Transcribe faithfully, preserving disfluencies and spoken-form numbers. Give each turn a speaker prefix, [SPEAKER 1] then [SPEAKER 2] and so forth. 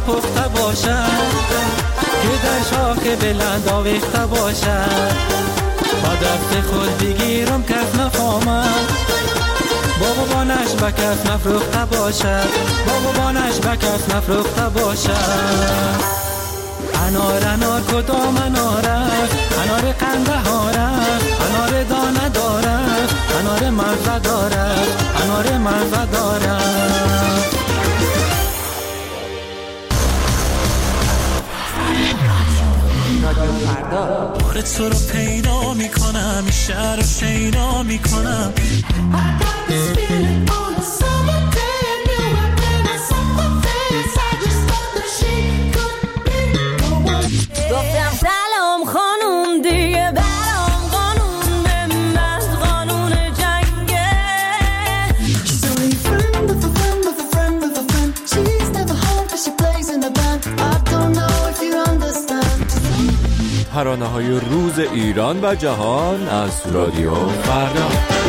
[SPEAKER 1] پخته باشد، که در شاخ بلند آویخته باشد. با دست خود بگیرم کس نفهمد، با بابانش به کس نفروخته باشد، با بابانش به کس نفروخته باشد. انار انار کدام انار است، انار قندهار است، انار دانه دارد، انار مزه دارد، انار مزه دارد. بار تو رو پیدا میکنم، شهر رو شیدا میکنم.
[SPEAKER 2] گفتم سلام خانوم دیگه برام قانون به من قانون جنگه.
[SPEAKER 3] She's only a friend of a friend of a friend of a friend. She's never home but she plays in the band. I don't know if you understand.
[SPEAKER 4] ترانه‌های روز ایران و جهان از رادیو فردا.